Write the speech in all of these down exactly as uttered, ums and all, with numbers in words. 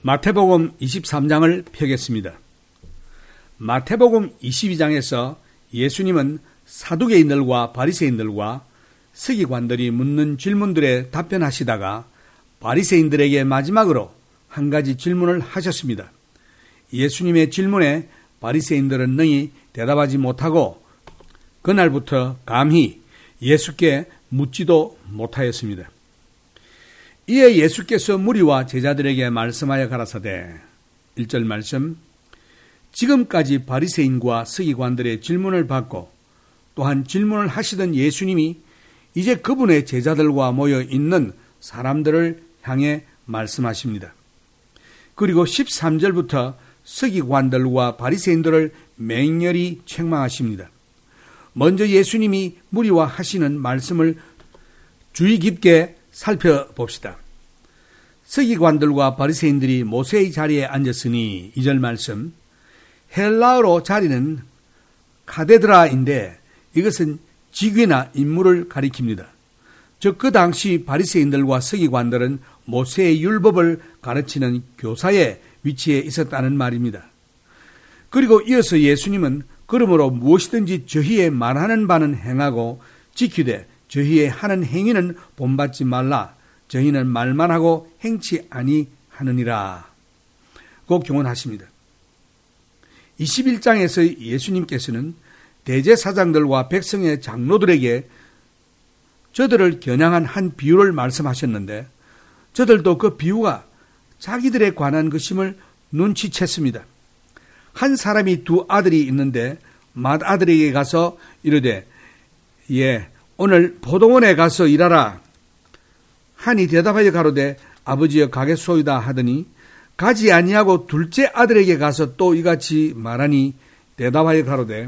마태복음 이십삼 장을 펴겠습니다. 마태복음 이십이 장에서 예수님은 사두개인들과 바리새인들과 서기관들이 묻는 질문들에 답변하시다가 바리새인들에게 마지막으로 한 가지 질문을 하셨습니다. 예수님의 질문에 바리새인들은 능히 대답하지 못하고 그날부터 감히 예수께 묻지도 못하였습니다. 이에 예수께서 무리와 제자들에게 말씀하여 가라사대 일 절 말씀, 지금까지 바리새인과 서기관들의 질문을 받고 또한 질문을 하시던 예수님이 이제 그분의 제자들과 모여 있는 사람들을 향해 말씀하십니다. 그리고 십삼 절부터 서기관들과 바리새인들을 맹렬히 책망하십니다. 먼저 예수님이 무리와 하시는 말씀을 주의 깊게 살펴봅시다. 서기관들과 바리새인들이 모세의 자리에 앉았으니 이 절 말씀, 헬라어로 자리는 카데드라인데 이것은 직위나 임무를 가리킵니다. 즉 그 당시 바리새인들과 서기관들은 모세의 율법을 가르치는 교사의 위치에 있었다는 말입니다. 그리고 이어서 예수님은 그러므로 무엇이든지 저희의 말하는 바는 행하고 지키되 저희의 하는 행위는 본받지 말라. 저희는 말만 하고 행치 아니하느니라. 고 교훈하십니다. 이십일 장에서 예수님께서는 대제사장들과 백성의 장로들에게 저들을 겨냥한 한 비유를 말씀하셨는데 저들도 그 비유가 자기들에 관한 것임을 눈치챘습니다. 한 사람이 두 아들이 있는데 맏아들에게 가서 이르되 예 오늘 포도원에 가서 일하라 하니 대답하여 가로되 아버지여 가겠소이다 하더니 가지 아니하고 둘째 아들에게 가서 또 이같이 말하니 대답하여 가로되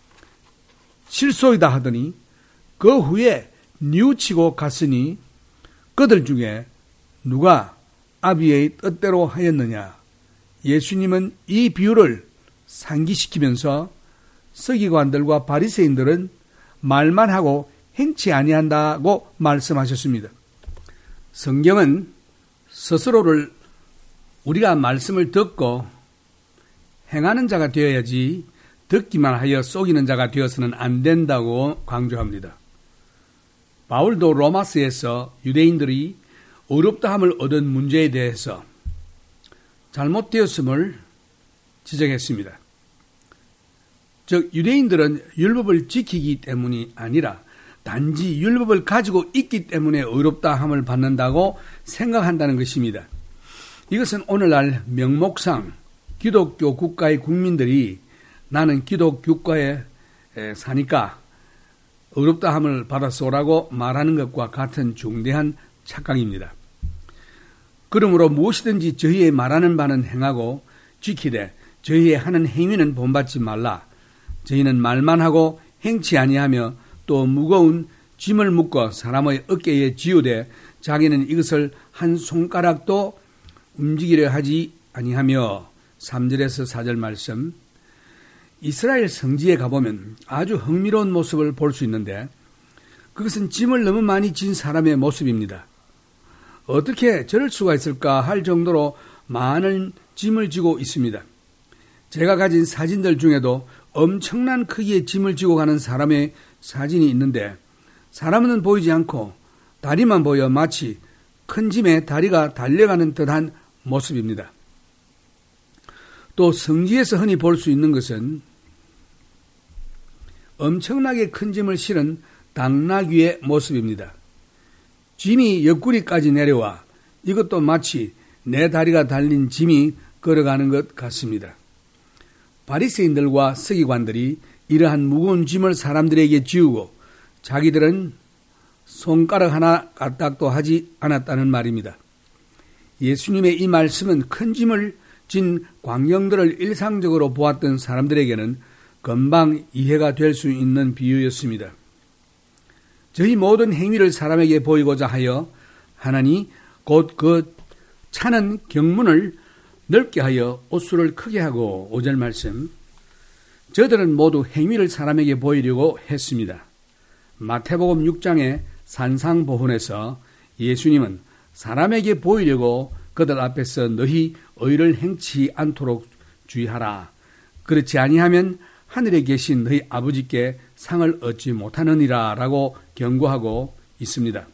싫소이다 하더니 그 후에 뉘우치고 갔으니 그들 중에 누가 아비의 뜻대로 하였느냐. 예수님은 이 비유를 상기시키면서 서기관들과 바리새인들은 말만 하고 행치 아니한다고 말씀하셨습니다. 성경은 스스로를 우리가 말씀을 듣고 행하는 자가 되어야지 듣기만 하여 속이는 자가 되어서는 안 된다고 강조합니다. 바울도 로마서에서 유대인들이 어렵다함을 얻은 문제에 대해서 잘못되었음을 지적했습니다. 즉 유대인들은 율법을 지키기 때문이 아니라 단지 율법을 가지고 있기 때문에 어렵다함을 받는다고 생각한다는 것입니다. 이것은 오늘날 명목상 기독교 국가의 국민들이 나는 기독교 국가에 사니까 어렵다함을 받았소라고 말하는 것과 같은 중대한 착각입니다. 그러므로 무엇이든지 저희의 말하는 바는 행하고 지키되 저희의 하는 행위는 본받지 말라. 저희는 말만 하고 행치 아니하며 또 무거운 짐을 묶어 사람의 어깨에 지우되 자기는 이것을 한 손가락도 움직이려 하지 아니하며 삼 절에서 사 절 말씀, 이스라엘 성지에 가보면 아주 흥미로운 모습을 볼 수 있는데 그것은 짐을 너무 많이 진 사람의 모습입니다. 어떻게 저럴 수가 있을까 할 정도로 많은 짐을 지고 있습니다. 제가 가진 사진들 중에도 엄청난 크기의 짐을 지고 가는 사람의 사진이 있는데 사람은 보이지 않고 다리만 보여 마치 큰 짐에 다리가 달려가는 듯한 모습입니다. 또 성지에서 흔히 볼 수 있는 것은 엄청나게 큰 짐을 실은 당나귀의 모습입니다. 짐이 옆구리까지 내려와 이것도 마치 네 다리가 달린 짐이 걸어가는 것 같습니다. 바리새인들과 서기관들이 이러한 무거운 짐을 사람들에게 지우고 자기들은 손가락 하나 까딱도 하지 않았다는 말입니다. 예수님의 이 말씀은 큰 짐을 진 광경들을 일상적으로 보았던 사람들에게는 금방 이해가 될 수 있는 비유였습니다. 저희 모든 행위를 사람에게 보이고자 하여 하나니 곧 그 차는 경문을 넓게 하여 옷수를 크게 하고 오 절 말씀, 저들은 모두 행위를 사람에게 보이려고 했습니다. 마태복음 육 장의 산상보훈에서 예수님은 사람에게 보이려고 그들 앞에서 너희 의를 행치 않도록 주의하라. 그렇지 아니하면 하늘에 계신 너희 아버지께 상을 얻지 못하느니라 라고 경고하고 있습니다.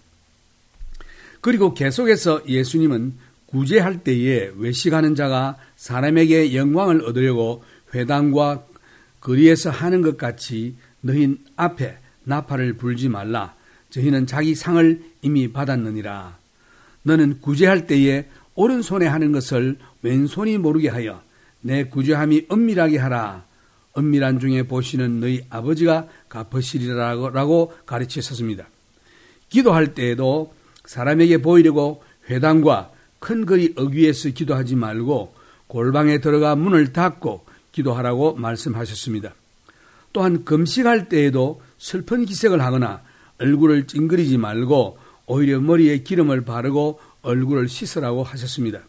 그리고 계속해서 예수님은 구제할 때에 외식하는 자가 사람에게 영광을 얻으려고 회당과 거리에서 하는 것 같이 너희 앞에 나팔을 불지 말라. 저희는 자기 상을 이미 받았느니라. 너는 구제할 때에 오른손에 하는 것을 왼손이 모르게 하여 내 구제함이 은밀하게 하라. 은밀한 중에 보시는 너희 아버지가 갚으시리라고 가르치셨습니다. 기도할 때에도 사람에게 보이려고 회당과 큰 거리 어귀에서 기도하지 말고 골방에 들어가 문을 닫고 기도하라고 말씀하셨습니다. 또한 금식할 때에도 슬픈 기색을 하거나 얼굴을 찡그리지 말고 오히려 머리에 기름을 바르고 얼굴을 씻으라고 하셨습니다.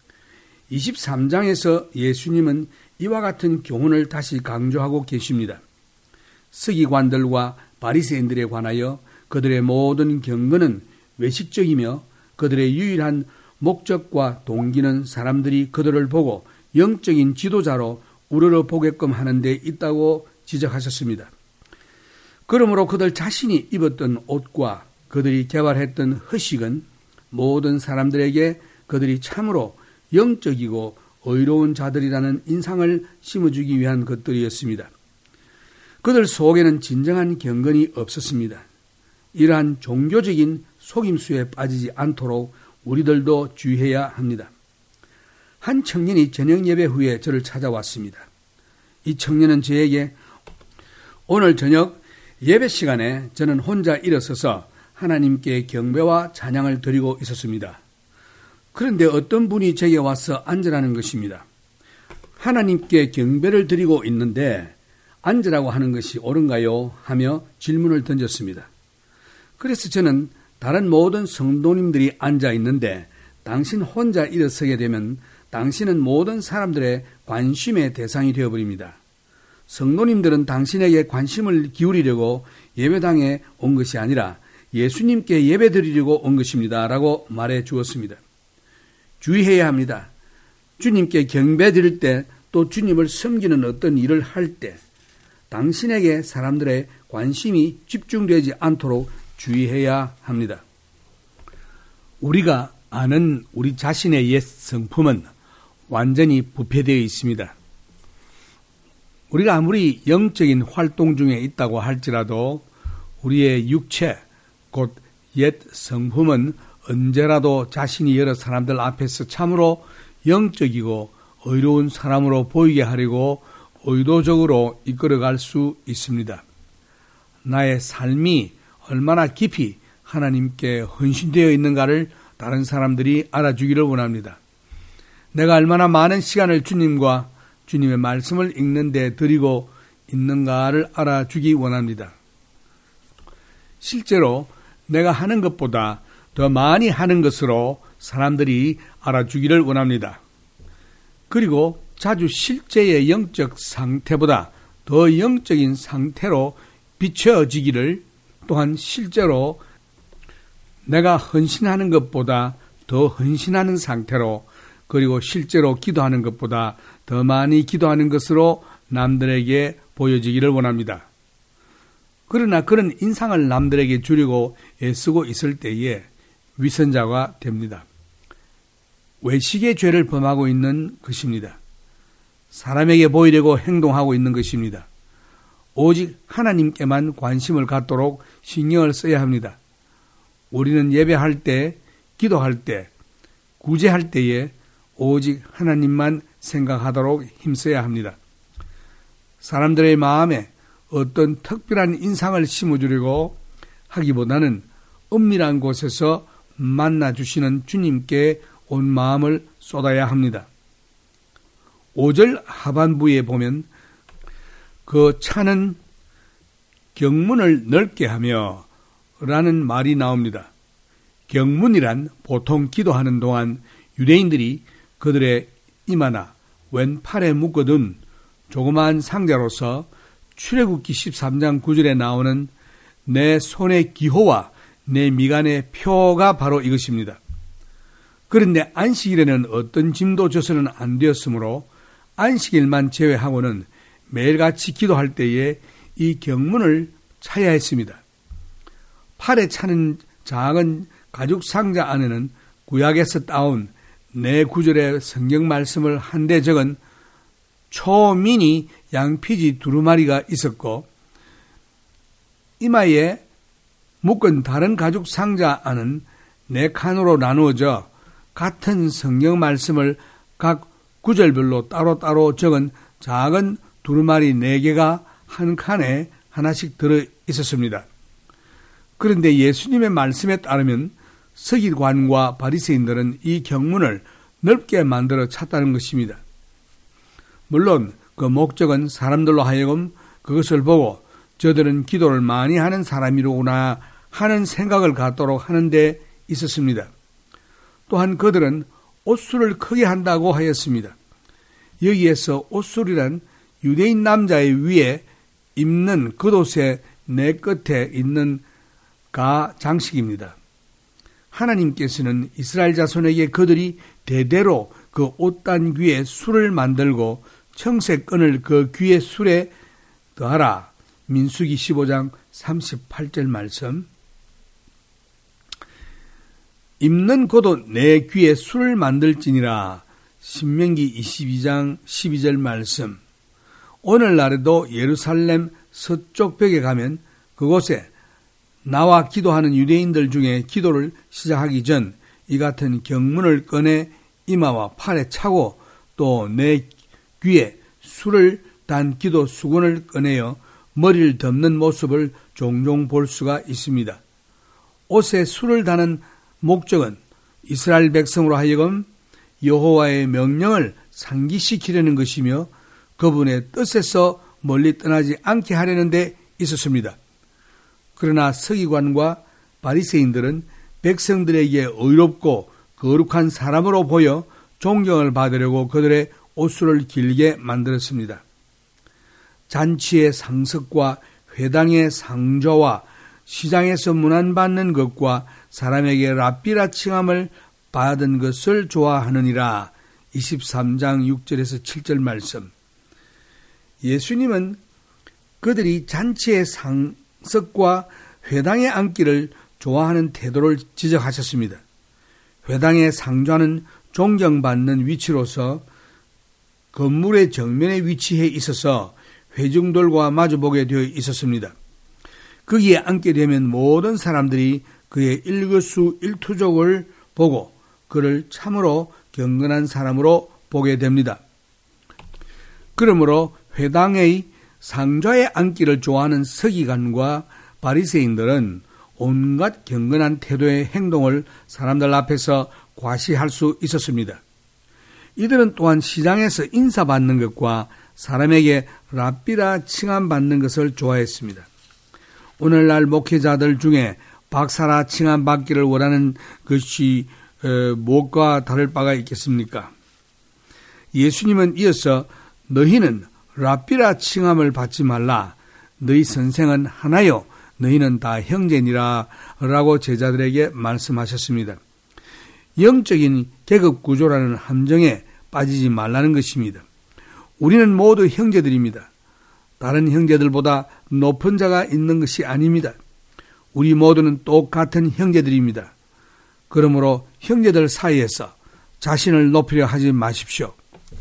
이십삼 장에서 예수님은 이와 같은 교훈을 다시 강조하고 계십니다. 서기관들과 바리새인들에 관하여 그들의 모든 경건은 외식적이며 그들의 유일한 목적과 동기는 사람들이 그들을 보고 영적인 지도자로 우러러 보게끔 하는 데 있다고 지적하셨습니다. 그러므로 그들 자신이 입었던 옷과 그들이 개발했던 허식은 모든 사람들에게 그들이 참으로 영적이고 의로운 자들이라는 인상을 심어주기 위한 것들이었습니다. 그들 속에는 진정한 경건이 없었습니다. 이러한 종교적인 속임수에 빠지지 않도록 우리들도 주의해야 합니다. 한 청년이 저녁 예배 후에 저를 찾아왔습니다. 이 청년은 저에게 오늘 저녁 예배 시간에 저는 혼자 일어서서 하나님께 경배와 찬양을 드리고 있었습니다. 그런데 어떤 분이 제게 와서 앉으라는 것입니다. 하나님께 경배를 드리고 있는데 앉으라고 하는 것이 옳은가요? 하며 질문을 던졌습니다. 그래서 저는 다른 모든 성도님들이 앉아 있는데 당신 혼자 일어서게 되면 당신은 모든 사람들의 관심의 대상이 되어버립니다. 성도님들은 당신에게 관심을 기울이려고 예배당에 온 것이 아니라 예수님께 예배 드리려고 온 것입니다. 라고 말해 주었습니다. 주의해야 합니다. 주님께 경배 드릴 때 또 주님을 섬기는 어떤 일을 할 때 당신에게 사람들의 관심이 집중되지 않도록 주의해야 합니다. 우리가 아는 우리 자신의 옛 성품은 완전히 부패되어 있습니다. 우리가 아무리 영적인 활동 중에 있다고 할지라도 우리의 육체, 곧 옛 성품은 언제라도 자신이 여러 사람들 앞에서 참으로 영적이고 의로운 사람으로 보이게 하려고 의도적으로 이끌어갈 수 있습니다. 나의 삶이 얼마나 깊이 하나님께 헌신되어 있는가를 다른 사람들이 알아주기를 원합니다. 내가 얼마나 많은 시간을 주님과 주님의 말씀을 읽는 데 드리고 있는가를 알아주기 원합니다. 실제로 내가 하는 것보다 더 많이 하는 것으로 사람들이 알아주기를 원합니다. 그리고 자주 실제의 영적 상태보다 더 영적인 상태로 비춰지기를, 또한 실제로 내가 헌신하는 것보다 더 헌신하는 상태로, 그리고 실제로 기도하는 것보다 더 많이 기도하는 것으로 남들에게 보여지기를 원합니다. 그러나 그런 인상을 남들에게 주려고 애쓰고 있을 때에 위선자가 됩니다. 외식의 죄를 범하고 있는 것입니다. 사람에게 보이려고 행동하고 있는 것입니다. 오직 하나님께만 관심을 갖도록 신경을 써야 합니다. 우리는 예배할 때, 기도할 때, 구제할 때에 오직 하나님만 생각하도록 힘써야 합니다. 사람들의 마음에 어떤 특별한 인상을 심어주려고 하기보다는 은밀한 곳에서 만나주시는 주님께 온 마음을 쏟아야 합니다. 오 절 하반부에 보면 그 차는 경문을 넓게 하며 라는 말이 나옵니다. 경문이란 보통 기도하는 동안 유대인들이 그들의 이마나 왼팔에 묶어둔 조그마한 상자로서 출애굽기 십삼 장 구 절에 나오는 내 손의 기호와 내 미간의 표가 바로 이것입니다. 그런데 안식일에는 어떤 짐도 져서는 안 되었으므로 안식일만 제외하고는 매일같이 기도할 때에 이 경문을 차야 했습니다. 팔에 차는 작은 가죽 상자 안에는 구약에서 따온 네 구절의 성경 말씀을 한데 적은 초미니 양피지 두루마리가 있었고, 이마에 묶은 다른 가죽 상자 안은 네 칸으로 나누어져 같은 성경 말씀을 각 구절별로 따로따로 적은 작은 두루마리 네 개가 한 칸에 하나씩 들어 있었습니다. 그런데 예수님의 말씀에 따르면 서기관과 바리새인들은 이 경문을 넓게 만들어 찼다는 것입니다. 물론 그 목적은 사람들로 하여금 그것을 보고 저들은 기도를 많이 하는 사람이로구나 하는 생각을 갖도록 하는 데 있었습니다. 또한 그들은 옷술을 크게 한다고 하였습니다. 여기에서 옷술이란 유대인 남자의 위에 입는 겉옷의 내 끝에 있는 가 장식입니다. 하나님께서는 이스라엘 자손에게 그들이 대대로 그 옷단 귀에 술을 만들고 청색끈을 그 귀에 술에 더하라. 민수기 십오 장 삼십팔 절 말씀. 입는 겉옷 내 귀에 술을 만들지니라. 신명기 이십이 장 십이 절 말씀. 오늘날에도 예루살렘 서쪽 벽에 가면 그곳에 나와 기도하는 유대인들 중에 기도를 시작하기 전 이 같은 경문을 꺼내 이마와 팔에 차고 또 내 귀에 술을 단 기도 수건을 꺼내어 머리를 덮는 모습을 종종 볼 수가 있습니다. 옷에 술을 다는 목적은 이스라엘 백성으로 하여금 여호와의 명령을 상기시키려는 것이며 그분의 뜻에서 멀리 떠나지 않게 하려는 데 있었습니다. 그러나 서기관과 바리새인들은 백성들에게 의롭고 거룩한 사람으로 보여 존경을 받으려고 그들의 옷술을 길게 만들었습니다. 잔치의 상석과 회당의 상좌와 시장에서 문안받는 것과 사람에게 랍비라 칭함을 받은 것을 좋아하느니라. 이십삼 장 육 절에서 칠 절 말씀. 예수님은 그들이 잔치의 상석과 회당에 앉기를 좋아하는 태도를 지적하셨습니다. 회당의 상좌는 존경받는 위치로서 건물의 정면에 위치해 있어서 회중들과 마주보게 되어 있었습니다. 거기에 앉게 되면 모든 사람들이 그의 일거수일투족을 보고 그를 참으로 경건한 사람으로 보게 됩니다. 그러므로 회당의 상좌에 앉기를 좋아하는 서기관과 바리새인들은 온갖 경건한 태도의 행동을 사람들 앞에서 과시할 수 있었습니다. 이들은 또한 시장에서 인사받는 것과 사람에게 랍비라 칭함받는 것을 좋아했습니다. 오늘날 목회자들 중에 박사라 칭함받기를 원하는 것이 무엇과 다를 바가 있겠습니까? 예수님은 이어서 너희는 랍비라 칭함을 받지 말라. 너희 선생은 하나요. 너희는 다 형제니라 라고 제자들에게 말씀하셨습니다. 영적인 계급 구조라는 함정에 빠지지 말라는 것입니다. 우리는 모두 형제들입니다. 다른 형제들보다 높은 자가 있는 것이 아닙니다. 우리 모두는 똑같은 형제들입니다. 그러므로 형제들 사이에서 자신을 높이려 하지 마십시오.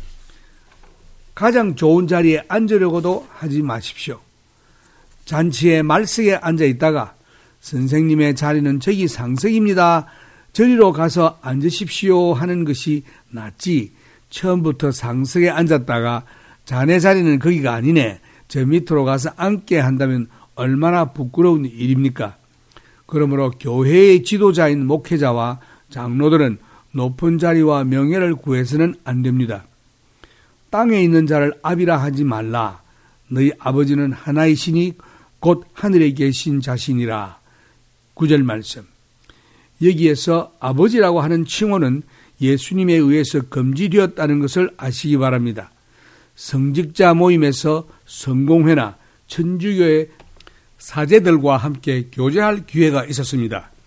가장 좋은 자리에 앉으려고도 하지 마십시오. 잔치에 말석에 앉아 있다가 선생님의 자리는 저기 상석입니다. 저리로 가서 앉으십시오 하는 것이 낫지. 처음부터 상석에 앉았다가 자네 자리는 거기가 아니네. 저 밑으로 가서 앉게 한다면 얼마나 부끄러운 일입니까? 그러므로 교회의 지도자인 목회자와 장로들은 높은 자리와 명예를 구해서는 안 됩니다. 땅에 있는 자를 아비라 하지 말라. 너희 아버지는 하나이시니 곧 하늘에 계신 자신이라. 구 절 말씀. 여기에서 아버지라고 하는 칭호는 예수님에 의해서 금지되었다는 것을 아시기 바랍니다. 성직자 모임에서 성공회나 천주교의 사제들과 함께 교제할 기회가 있었습니다.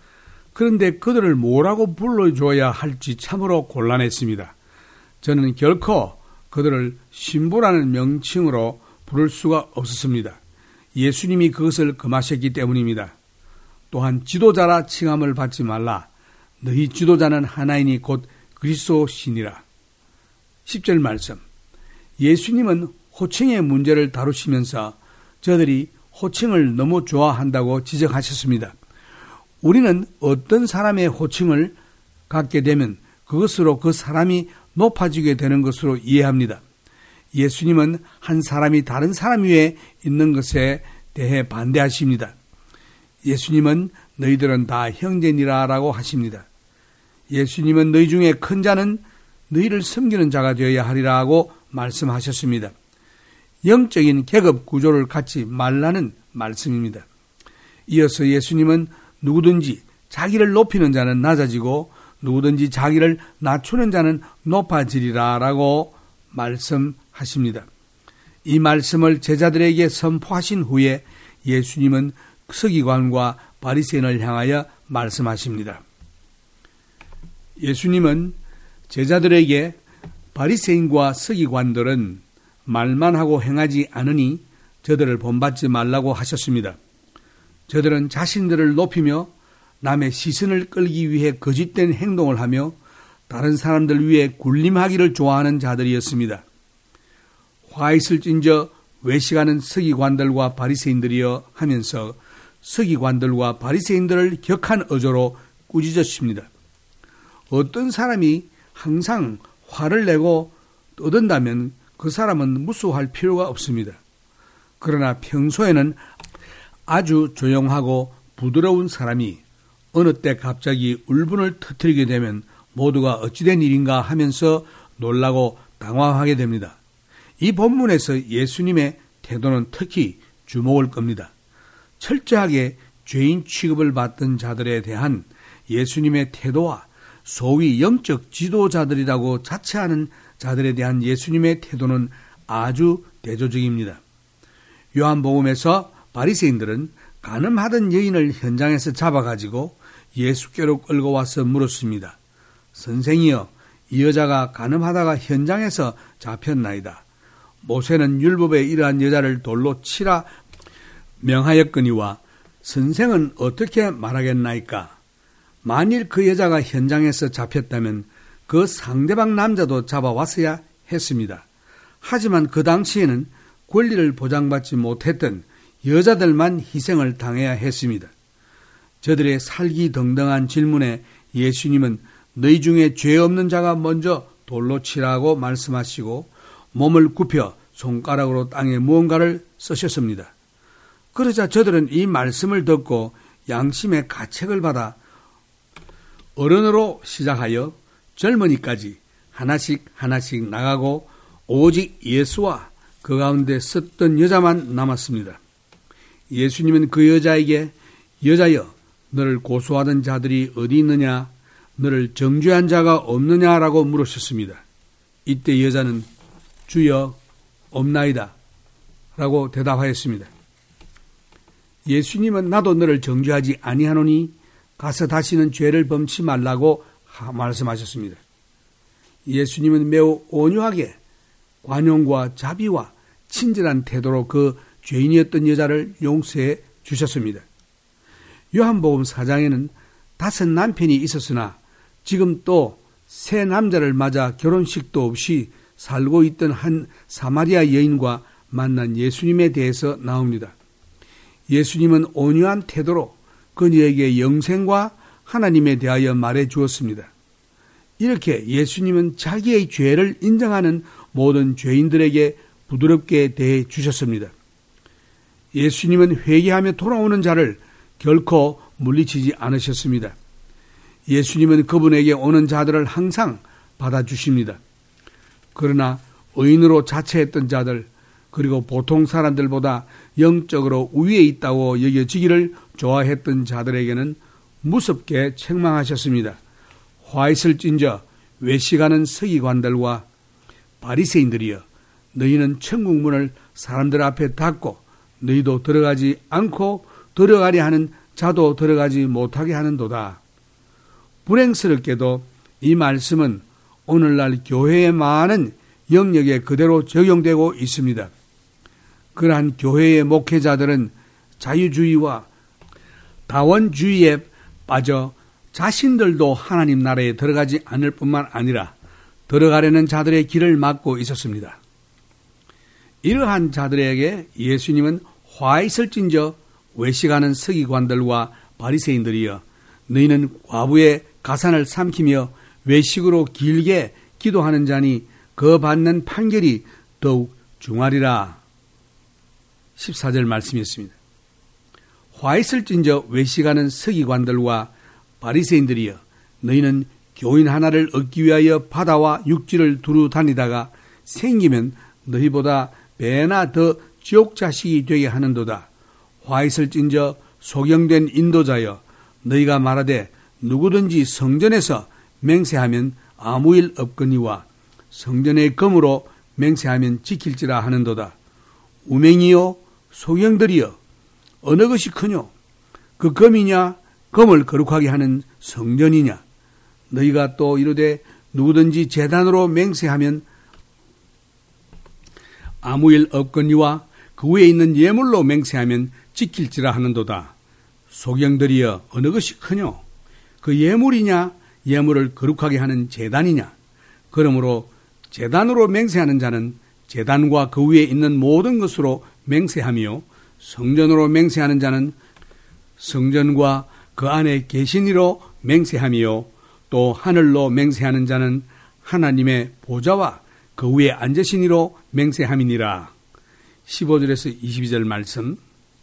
그런데 그들을 뭐라고 불러줘야 할지 참으로 곤란했습니다. 저는 결코 그들을 신부라는 명칭으로 부를 수가 없었습니다. 예수님이 그것을 금하셨기 때문입니다. 또한 지도자라 칭함을 받지 말라. 너희 지도자는 하나이니 곧 그리스도시니라. 십 절 말씀. 예수님은 호칭의 문제를 다루시면서 저들이 호칭을 너무 좋아한다고 지적하셨습니다. 우리는 어떤 사람의 호칭을 갖게 되면 그것으로 그 사람이 높아지게 되는 것으로 이해합니다. 예수님은 한 사람이 다른 사람 위에 있는 것에 대해 반대하십니다. 예수님은 너희들은 다 형제니라 라고 하십니다. 예수님은 너희 중에 큰 자는 너희를 섬기는 자가 되어야 하리라고 말씀하셨습니다. 영적인 계급 구조를 갖지 말라는 말씀입니다. 이어서 예수님은 누구든지 자기를 높이는 자는 낮아지고 누구든지 자기를 낮추는 자는 높아지리라 라고 말씀하십니다. 이 말씀을 제자들에게 선포하신 후에 예수님은 서기관과 바리새인을 향하여 말씀하십니다. 예수님은 제자들에게 바리새인과 서기관들은 말만 하고 행하지 않으니 저들을 본받지 말라고 하셨습니다. 저들은 자신들을 높이며 남의 시선을 끌기 위해 거짓된 행동을 하며 다른 사람들 위해 군림하기를 좋아하는 자들이었습니다. 화 있을진저 외식하는 서기관들과 바리새인들이여 하면서 서기관들과 바리새인들을 격한 어조로 꾸짖으십니다. 어떤 사람이 항상 화를 내고 떠든다면 그 사람은 무수할 필요가 없습니다. 그러나 평소에는 아주 조용하고 부드러운 사람이 어느 때 갑자기 울분을 터뜨리게 되면 모두가 어찌된 일인가 하면서 놀라고 당황하게 됩니다. 이 본문에서 예수님의 태도는 특히 주목을 겁니다. 철저하게 죄인 취급을 받던 자들에 대한 예수님의 태도와 소위 영적 지도자들이라고 자처하는 자들에 대한 예수님의 태도는 아주 대조적입니다. 요한복음에서 바리새인들은 간음하던 여인을 현장에서 잡아가지고 예수께로 끌고 와서 물었습니다. 선생이여, 이 여자가 간음하다가 현장에서 잡혔나이다. 모세는 율법에 이러한 여자를 돌로 치라 명하였거니와 선생은 어떻게 말하겠나이까? 만일 그 여자가 현장에서 잡혔다면 그 상대방 남자도 잡아왔어야 했습니다. 하지만 그 당시에는 권리를 보장받지 못했던 여자들만 희생을 당해야 했습니다. 저들의 살기등등한 질문에 예수님은 너희 중에 죄 없는 자가 먼저 돌로 치라고 말씀하시고 몸을 굽혀 손가락으로 땅에 무언가를 쓰셨습니다. 그러자 저들은 이 말씀을 듣고 양심의 가책을 받아 어른으로 시작하여 젊은이까지 하나씩 하나씩 나가고 오직 예수와 그 가운데 섰던 여자만 남았습니다. 예수님은 그 여자에게 여자여, 너를 고소하던 자들이 어디 있느냐? 너를 정죄한 자가 없느냐라고 물으셨습니다. 이때 여자는 주여 없나이다 라고 대답하였습니다. 예수님은 나도 너를 정죄하지 아니하노니 가서 다시는 죄를 범치 말라고 말씀하셨습니다. 예수님은 매우 온유하게 관용과 자비와 친절한 태도로 그 죄인이었던 여자를 용서해 주셨습니다. 요한복음 사 장에는 다섯 남편이 있었으나 지금 또 세 남자를 맞아 결혼식도 없이 살고 있던 한 사마리아 여인과 만난 예수님에 대해서 나옵니다. 예수님은 온유한 태도로 그녀에게 영생과 하나님에 대하여 말해 주었습니다. 이렇게 예수님은 자기의 죄를 인정하는 모든 죄인들에게 부드럽게 대해 주셨습니다. 예수님은 회개하며 돌아오는 자를 결코 물리치지 않으셨습니다. 예수님은 그분에게 오는 자들을 항상 받아주십니다. 그러나 의인으로 자처했던 자들, 그리고 보통 사람들보다 영적으로 우위에 있다고 여겨지기를 좋아했던 자들에게는 무섭게 책망하셨습니다. 화 있을진저 외식하는 서기관들과 바리새인들이여, 너희는 천국 문을 사람들 앞에 닫고 너희도 들어가지 않고 들어가려 하는 자도 들어가지 못하게 하는도다. 불행스럽게도 이 말씀은 오늘날 교회의 많은 영역에 그대로 적용되고 있습니다. 그러한 교회의 목회자들은 자유주의와 다원주의에 빠져 자신들도 하나님 나라에 들어가지 않을 뿐만 아니라 들어가려는 자들의 길을 막고 있었습니다. 이러한 자들에게 예수님은 화 있을진저 외식하는 서기관들과 바리새인들이여 너희는 과부의 가산을 삼키며 외식으로 길게 기도하는 자니 그 받는 판결이 더욱 중하리라. 십사 절 말씀이었습니다. 화 있을진저 외식하는 서기관들과 바리새인들이여 너희는 교인 하나를 얻기 위하여 바다와 육지를 두루 다니다가 생기면 너희보다 배나 더 지옥 자식이 되게 하는도다. 화 있을진저 소경된 인도자여 너희가 말하되 누구든지 성전에서 맹세하면 아무 일 없거니와 성전의 검으로 맹세하면 지킬지라 하는도다. 우맹이요 소경들이여 어느 것이 크뇨? 그 검이냐 검을 거룩하게 하는 성전이냐? 너희가 또 이르되 누구든지 제단으로 맹세하면 아무 일 없거니와 그 위에 있는 예물로 맹세하면 지킬지라 하는도다. 소경들이여 어느 것이 크뇨? 그 예물이냐 예물을 거룩하게 하는 제단이냐? 그러므로 제단으로 맹세하는 자는 제단과 그 위에 있는 모든 것으로 맹세하며 성전으로 맹세하는 자는 성전과 그 안에 계신 이로 맹세하며 또 하늘로 맹세하는 자는 하나님의 보좌와 그 위에 앉으신 이로 맹세함이니라. 십오 절에서 이십이 절 말씀.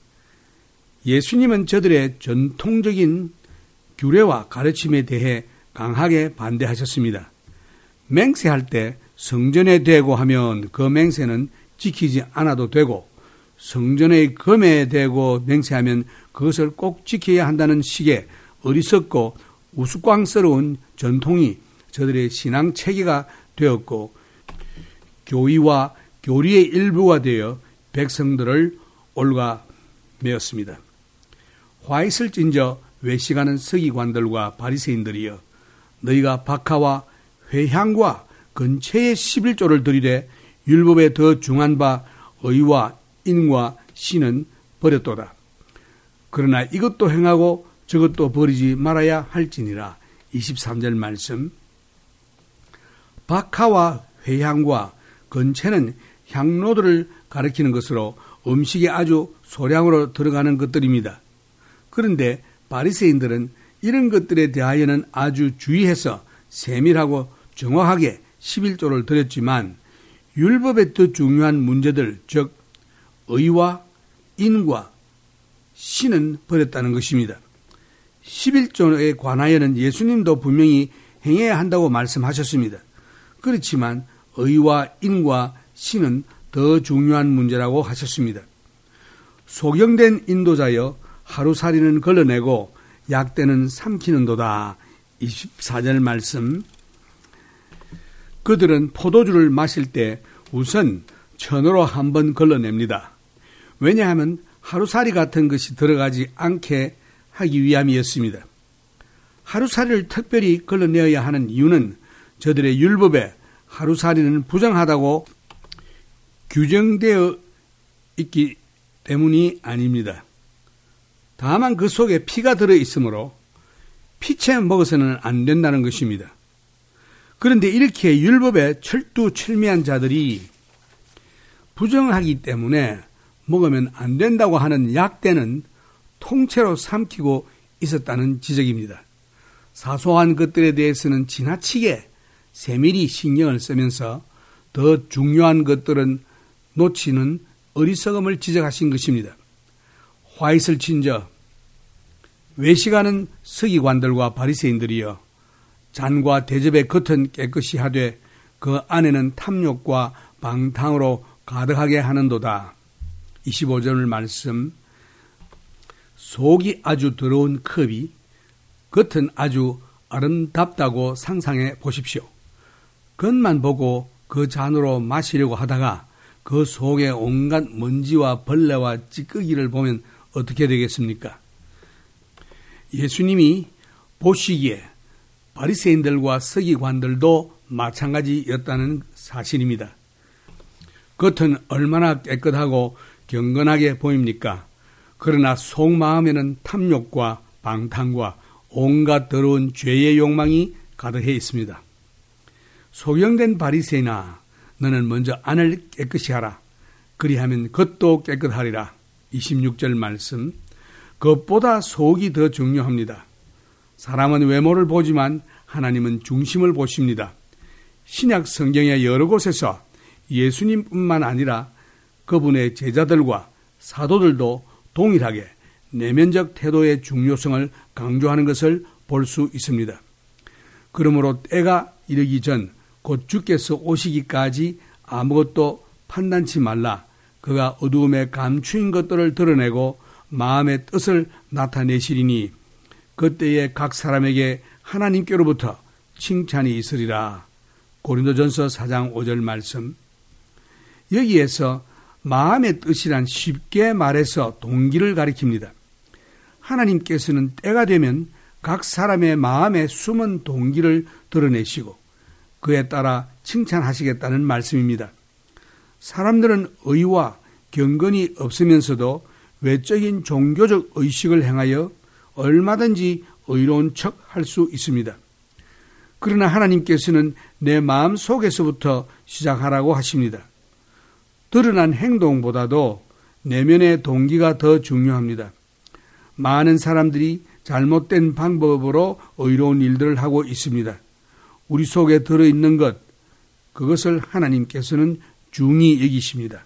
예수님은 저들의 전통적인 규례와 가르침에 대해 강하게 반대하셨습니다. 맹세할 때 성전에 대고 하면 그 맹세는 지키지 않아도 되고 성전의 검에 대고 맹세하면 그것을 꼭 지켜야 한다는 식의 어리석고 우스꽝스러운 전통이 저들의 신앙 체계가 되었고 교의와 교리의 일부가 되어 백성들을 올가매었습니다. 화 있을진저 외식하는 서기관들과 바리새인들이여 너희가 박하와 회향과 근처의 십일조를 들이되 율법에 더 중한 바 의와 인과 신은 버렸도다. 그러나 이것도 행하고 저것도 버리지 말아야 할지니라. 이십삼 절 말씀. 박하와 회향과 건채는 향로들을 가리키는 것으로 음식에 아주 소량으로 들어가는 것들입니다. 그런데 바리새인들은 이런 것들에 대하여는 아주 주의해서 세밀하고 정확하게 십일조를 드렸지만 율법의 더 중요한 문제들, 즉 의와 인과 신은 버렸다는 것입니다. 십일조에 관하여는 예수님도 분명히 행해야 한다고 말씀하셨습니다. 그렇지만 의와 인과 신은 더 중요한 문제라고 하셨습니다. 소경된 인도자여 하루살이는 걸러내고 약대는 삼키는도다. 이십사 절 말씀. 그들은 포도주를 마실 때 우선 천으로 한번 걸러냅니다. 왜냐하면 하루살이 같은 것이 들어가지 않게 하기 위함이었습니다. 하루살이를 특별히 걸러내어야 하는 이유는 저들의 율법에 하루살이는 부정하다고 규정되어 있기 때문이 아닙니다. 다만 그 속에 피가 들어있으므로 피채 먹어서는 안 된다는 것입니다. 그런데 이렇게 율법에 철두철미한 자들이 부정하기 때문에 먹으면 안 된다고 하는 약대는 통째로 삼키고 있었다는 지적입니다. 사소한 것들에 대해서는 지나치게 세밀히 신경을 쓰면서 더 중요한 것들은 놓치는 어리석음을 지적하신 것입니다. 화 있을진저 외식하는 서기관들과 바리새인들이여 잔과 대접의 겉은 깨끗이 하되 그 안에는 탐욕과 방탕으로 가득하게 하는도다. 이십오 절 말씀. 속이 아주 더러운 컵이 겉은 아주 아름답다고 상상해 보십시오. 겉만 보고 그 잔으로 마시려고 하다가 그 속에 온갖 먼지와 벌레와 찌꺼기를 보면 어떻게 되겠습니까? 예수님이 보시기에 바리새인들과 서기관들도 마찬가지였다는 사실입니다. 겉은 얼마나 깨끗하고 경건하게 보입니까? 그러나 속마음에는 탐욕과 방탕과 온갖 더러운 죄의 욕망이 가득해 있습니다. 소경된 바리새인아, 너는 먼저 안을 깨끗이 하라. 그리하면 겉도 깨끗하리라. 이십육 절 말씀. 겉보다 속이 더 중요합니다. 사람은 외모를 보지만 하나님은 중심을 보십니다. 신약 성경의 여러 곳에서 예수님뿐만 아니라 그분의 제자들과 사도들도 동일하게 내면적 태도의 중요성을 강조하는 것을 볼 수 있습니다. 그러므로 때가 이르기 전 곧 주께서 오시기까지 아무것도 판단치 말라. 그가 어두움에 감추인 것들을 드러내고 마음의 뜻을 나타내시리니 그때에 각 사람에게 하나님께로부터 칭찬이 있으리라. 고린도전서 사 장 오 절 말씀. 여기에서 마음의 뜻이란 쉽게 말해서 동기를 가리킵니다. 하나님께서는 때가 되면 각 사람의 마음에 숨은 동기를 드러내시고 그에 따라 칭찬하시겠다는 말씀입니다. 사람들은 의와 경건이 없으면서도 외적인 종교적 의식을 행하여 얼마든지 의로운 척 할 수 있습니다. 그러나 하나님께서는 내 마음 속에서부터 시작하라고 하십니다. 드러난 행동보다도 내면의 동기가 더 중요합니다. 많은 사람들이 잘못된 방법으로 의로운 일들을 하고 있습니다. 우리 속에 들어있는 것, 그것을 하나님께서는 중히 여기십니다.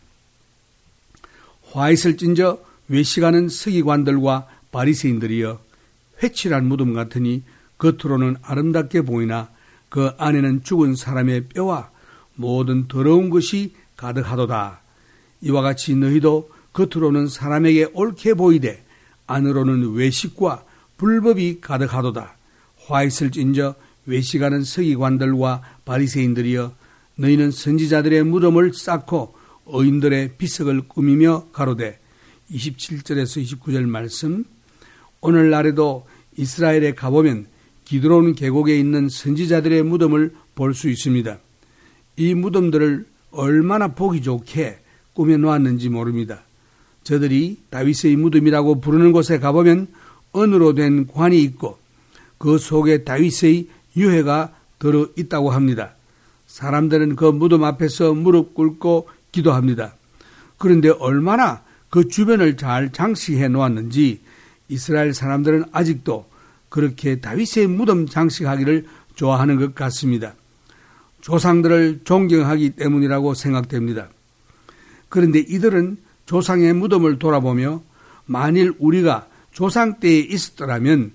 화 있을 찐저 외식하는 서기관들과 바리새인들이여 회칠한 무덤 같으니 겉으로는 아름답게 보이나 그 안에는 죽은 사람의 뼈와 모든 더러운 것이 가득하도다. 이와 같이 너희도 겉으로는 사람에게 옳게 보이되 안으로는 외식과 불법이 가득하도다. 화 있을진저 외식하는 서기관들과 바리새인들이여 너희는 선지자들의 무덤을 쌓고 의인들의 비석을 꾸미며 가로되. 이십칠 절에서 이십구 절 말씀. 오늘날에도 이스라엘에 가보면 기드론 계곡에 있는 선지자들의 무덤을 볼 수 있습니다. 이 무덤들을 얼마나 보기 좋게 꾸며놓았는지 모릅니다. 저들이 다윗의 무덤이라고 부르는 곳에 가보면 은으로 된 관이 있고 그 속에 다윗의 유해가 들어있다고 합니다. 사람들은 그 무덤 앞에서 무릎 꿇고 기도합니다. 그런데 얼마나 그 주변을 잘 장식해 놓았는지 이스라엘 사람들은 아직도 그렇게 다윗의 무덤 장식하기를 좋아하는 것 같습니다. 조상들을 존경하기 때문이라고 생각됩니다. 그런데 이들은 조상의 무덤을 돌아보며 만일 우리가 조상 때에 있었더라면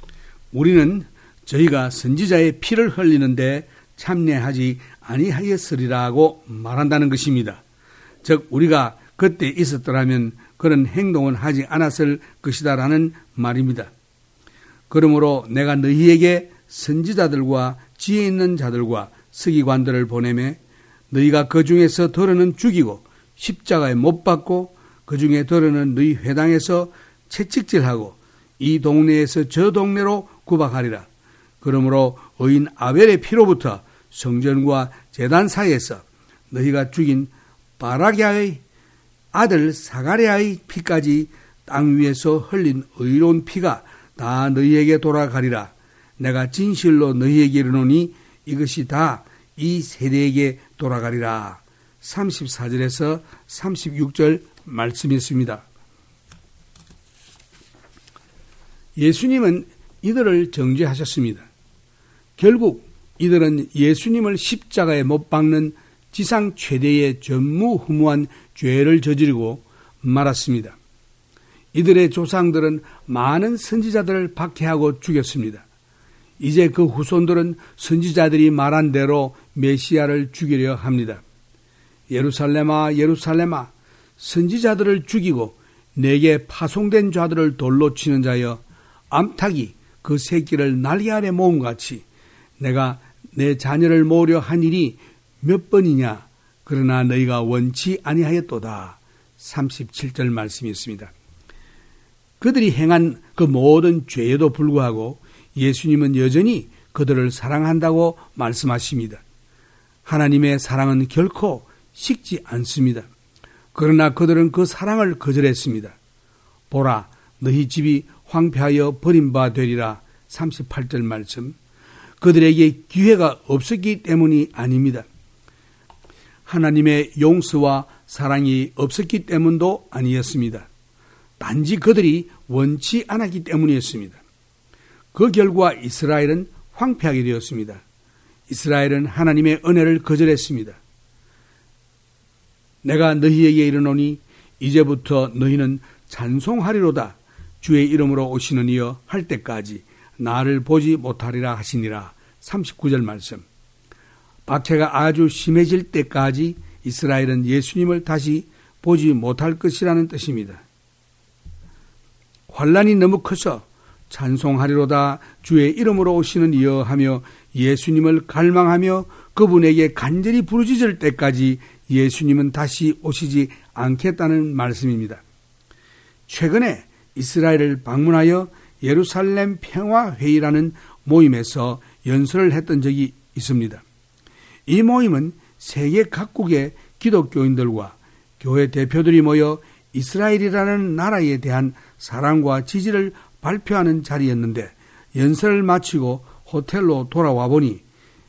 우리는 저희가 선지자의 피를 흘리는데 참여하지 아니하였으리라고 말한다는 것입니다. 즉 우리가 그때 있었더라면 그런 행동은 하지 않았을 것이다라는 말입니다. 그러므로 내가 너희에게 선지자들과 지혜 있는 자들과 서기관들을 보내매 너희가 그 중에서 더러는 죽이고 십자가에 못 박고 그 중에 더러는 너희 회당에서 채찍질하고 이 동네에서 저 동네로 구박하리라. 그러므로 의인 아벨의 피로부터 성전과 제단 사이에서 너희가 죽인 바라기아의 아들 사가랴의 피까지 땅 위에서 흘린 의로운 피가 다 너희에게 돌아가리라. 내가 진실로 너희에게 이르노니 이것이 다 이 세대에게 돌아가리라. 삼십사 절에서 삼십육 절 말씀이었습니다. 예수님은 이들을 정죄하셨습니다. 결국 이들은 예수님을 십자가에 못 박는 지상 최대의 전무후무한 죄를 저지르고 말았습니다. 이들의 조상들은 많은 선지자들을 박해하고 죽였습니다. 이제 그 후손들은 선지자들이 말한 대로 메시아를 죽이려 합니다. 예루살렘아 예루살렘아 선지자들을 죽이고 내게 파송된 자들을 돌로 치는 자여 암탉이 그 새끼를 날개 아래 모음같이 내가 내 자녀를 모으려 한 일이 몇 번이냐 그러나 너희가 원치 아니하였도다. 삼십칠 절 말씀이었습니다. 그들이 행한 그 모든 죄에도 불구하고 예수님은 여전히 그들을 사랑한다고 말씀하십니다. 하나님의 사랑은 결코 식지 않습니다. 그러나 그들은 그 사랑을 거절했습니다. 보라, 너희 집이 황폐하여 버린 바 되리라. 삼십팔 절 말씀. 그들에게 기회가 없었기 때문이 아닙니다. 하나님의 용서와 사랑이 없었기 때문도 아니었습니다. 단지 그들이 원치 않았기 때문이었습니다. 그 결과 이스라엘은 황폐하게 되었습니다. 이스라엘은 하나님의 은혜를 거절했습니다. 내가 너희에게 이르노니 이제부터 너희는 찬송하리로다. 주의 이름으로 오시는 이여 할 때까지 나를 보지 못하리라 하시니라. 삼십구 절 말씀. 박해가 아주 심해질 때까지 이스라엘은 예수님을 다시 보지 못할 것이라는 뜻입니다. 환란이 너무 커서 찬송하리로다 주의 이름으로 오시는 이여 하며 예수님을 갈망하며 그분에게 간절히 부르짖을 때까지 예수님은 다시 오시지 않겠다는 말씀입니다. 최근에 이스라엘을 방문하여 예루살렘 평화회의라는 모임에서 연설을 했던 적이 있습니다. 이 모임은 세계 각국의 기독교인들과 교회 대표들이 모여 이스라엘이라는 나라에 대한 사랑과 지지를 발표하는 자리였는데 연설을 마치고 호텔로 돌아와 보니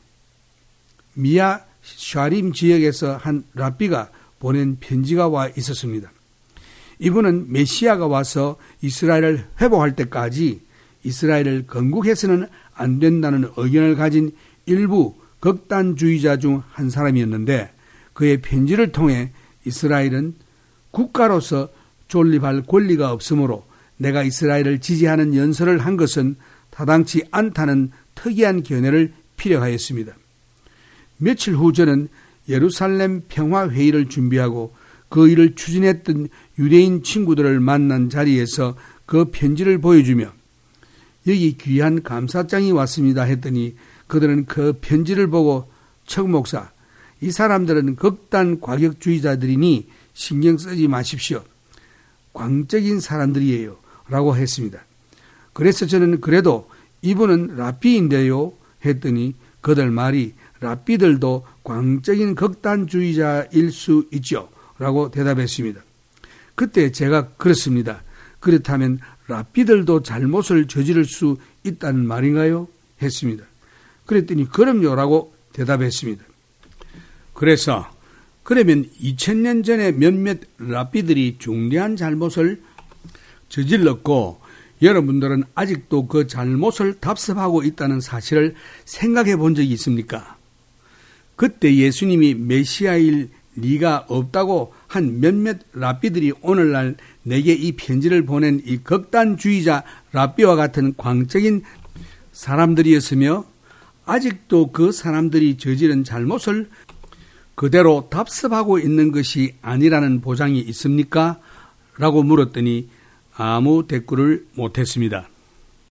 미아 샤림 지역에서 한 랍비가 보낸 편지가 와 있었습니다. 이분은 메시아가 와서 이스라엘을 회복할 때까지 이스라엘을 건국해서는 안 된다는 의견을 가진 일부 극단주의자 중 한 사람이었는데 그의 편지를 통해 이스라엘은 국가로서 존립할 권리가 없으므로 내가 이스라엘을 지지하는 연설을 한 것은 타당치 않다는 특이한 견해를 피력하였습니다. 며칠 후 저는 예루살렘 평화회의를 준비하고 그 일을 추진했던 유대인 친구들을 만난 자리에서 그 편지를 보여주며 여기 귀한 감사장이 왔습니다 했더니 그들은 그 편지를 보고 척 목사, 이 사람들은 극단 과격주의자들이니 신경 쓰지 마십시오. 광적인 사람들이에요. 라고 했습니다. 그래서 저는 그래도 이분은 랍비인데요 했더니 그들 말이 랍비들도 광적인 극단주의자일 수 있죠. 라고 대답했습니다. 그때 제가 그렇습니다. 그렇다면 랍비들도 잘못을 저지를 수 있다는 말인가요? 했습니다. 그랬더니 그럼요 라고 대답했습니다. 그래서 그러면 이천 년 전에 몇몇 랍비들이 중대한 잘못을 저질렀고 여러분들은 아직도 그 잘못을 답습하고 있다는 사실을 생각해 본 적이 있습니까? 그때 예수님이 메시아일 리가 없다고 한 몇몇 랍비들이 오늘날 내게 이 편지를 보낸 이 극단주의자 랍비와 같은 광적인 사람들이었으며 아직도 그 사람들이 저지른 잘못을 그대로 답습하고 있는 것이 아니라는 보장이 있습니까? 라고 물었더니 아무 대꾸를 못했습니다.